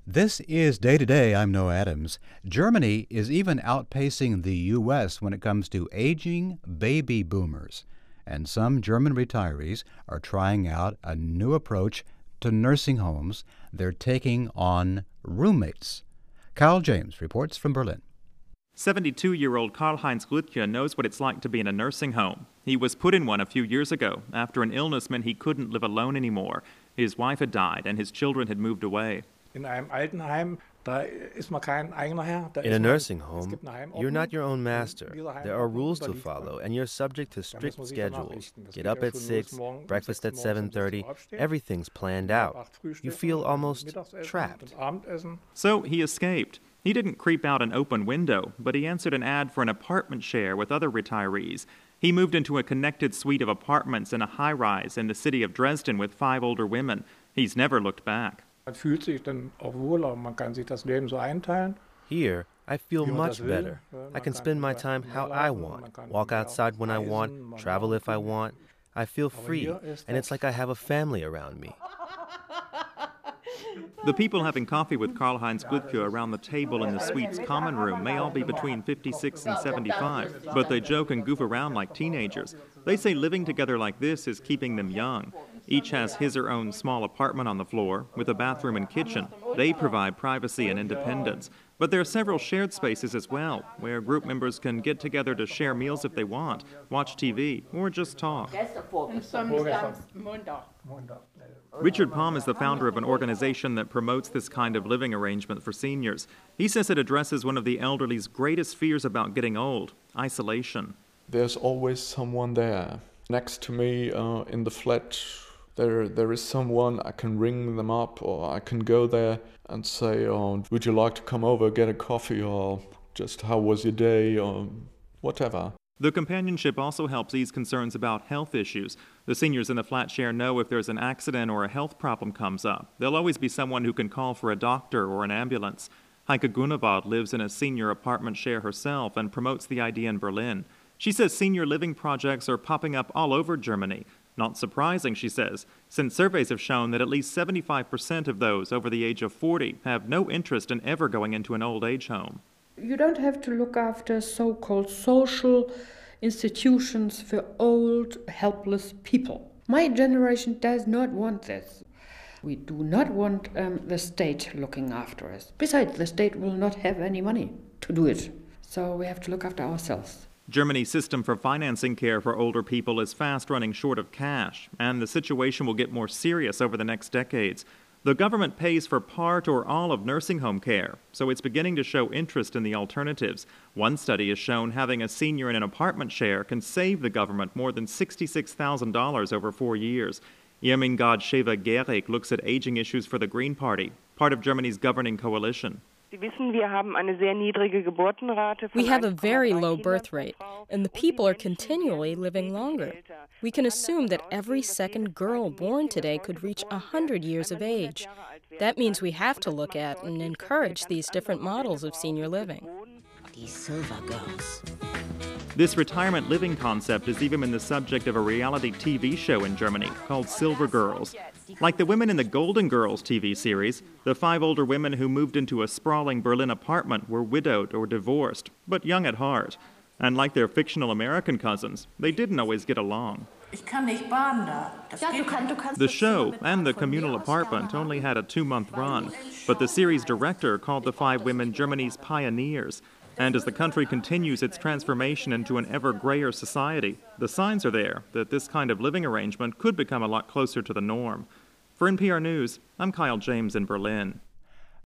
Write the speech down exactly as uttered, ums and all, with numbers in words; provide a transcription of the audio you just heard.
This is Day to Day. I'm Noah Adams. Germany is even outpacing the U S when it comes to aging baby boomers. And some German retirees are trying out a new approach to nursing homes. They're taking on roommates. Kyle James reports from Berlin. seventy-two-year-old Karl-Heinz Grüttke knows what it's like to be in a nursing home. He was put in one a few years ago after an illness meant he couldn't live alone anymore. His wife had died and his children had moved away. In einem Altenheim, da ist man kein eigener Herr. Da In a nursing home, you're not your own master. There are rules to follow, and you're subject to strict schedules. Get up at six, breakfast at seven thirty. Everything's planned out. You feel almost trapped. So he escaped. He didn't creep out an open window, but he answered an ad for an apartment share with other retirees. He moved into a connected suite of apartments in a high-rise in the city of Dresden with five older women. He's never looked back. Man fühlt sich dann auch wohler und man kann sich das Leben so einteilen. Here, I feel much better. I can spend my time how I want, walk outside when I want, travel if I want. I feel free, and it's like I have a family around me. The people having coffee with Karl-Heinz Grüttke around the table in the suite's common room may all be between fifty-six and seventy-five, but they joke and goof around like teenagers. They say living together like this is keeping them young. Each has his or own small apartment on the floor, with a bathroom and kitchen. They provide privacy and independence. But there are several shared spaces as well, where group members can get together to share meals if they want, watch T V, or just talk. Richard Palm is the founder of an organization that promotes this kind of living arrangement for seniors. He says it addresses one of the elderly's greatest fears about getting old: isolation. There's always someone there. Next to me uh, in the flat, there there is someone. I can ring them up, or I can go there and say, oh, would you like to come over, get a coffee, or just how was your day, or whatever. The companionship also helps ease concerns about health issues. The seniors in the flat share know if there's an accident or a health problem comes up, there'll always be someone who can call for a doctor or an ambulance. Heike Gunevald lives in a senior apartment share herself and promotes the idea in Berlin. She says senior living projects are popping up all over Germany. Not surprising, she says, since surveys have shown that at least seventy-five percent of those over the age of forty have no interest in ever going into an old age home. You don't have to look after so-called social institutions for old, helpless people. My generation does not want this. We do not want um, the state looking after us. Besides, the state will not have any money to do it. So we have to look after ourselves. Germany's system for financing care for older people is fast running short of cash, and the situation will get more serious over the next decades. The government pays for part or all of nursing home care, so it's beginning to show interest in the alternatives. One study has shown having a senior in an apartment share can save the government more than sixty-six thousand dollars over four years. Irmingard Schever-Gehrig looks at aging issues for the Green Party, part of Germany's governing coalition. We have a very low birth rate, and the people are continually living longer. We can assume that every second girl born today could reach one hundred years of age. That means we have to look at and encourage these different models of senior living. Die Silver Girls. This retirement living concept has even been the subject of a reality T V show in Germany called Silver Girls. Like the women in the Golden Girls T V series, the five older women who moved into a sprawling Berlin apartment were widowed or divorced, but young at heart. And like their fictional American cousins, they didn't always get along. The show and the communal apartment only had a two-month run, but the series director called the five women Germany's pioneers. And as the country continues its transformation into an ever grayer society, the signs are there that this kind of living arrangement could become a lot closer to the norm. For N P R News, I'm Kyle James in Berlin.